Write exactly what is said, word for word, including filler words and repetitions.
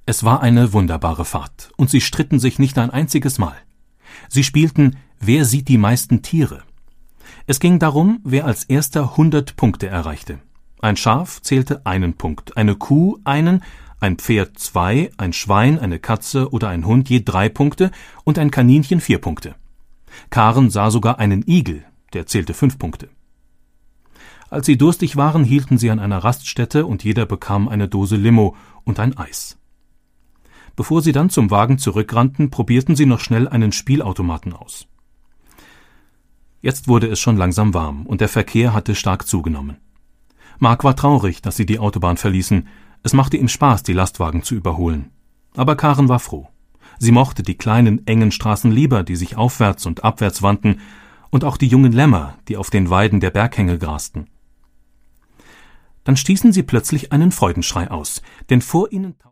Es war eine wunderbare Fahrt, und sie stritten sich nicht ein einziges Mal. Sie spielten »Wer sieht die meisten Tiere?« Es ging darum, wer als erster hundert Punkte erreichte. Ein Schaf zählte einen Punkt, eine Kuh einen, ein Pferd zwei, ein Schwein, eine Katze oder ein Hund je drei Punkte und ein Kaninchen vier Punkte. Karen sah sogar einen Igel, der zählte fünf Punkte. Als sie durstig waren, hielten sie an einer Raststätte und jeder bekam eine Dose Limo und ein Eis. Bevor sie dann zum Wagen zurückrannten, probierten sie noch schnell einen Spielautomaten aus. Jetzt wurde es schon langsam warm und der Verkehr hatte stark zugenommen. Mark war traurig, dass sie die Autobahn verließen. Es machte ihm Spaß, die Lastwagen zu überholen. Aber Karen war froh. Sie mochte die kleinen, engen Straßen lieber, die sich aufwärts und abwärts wandten, und auch die jungen Lämmer, die auf den Weiden der Berghänge grasten. Dann stießen sie plötzlich einen Freudenschrei aus, denn vor ihnen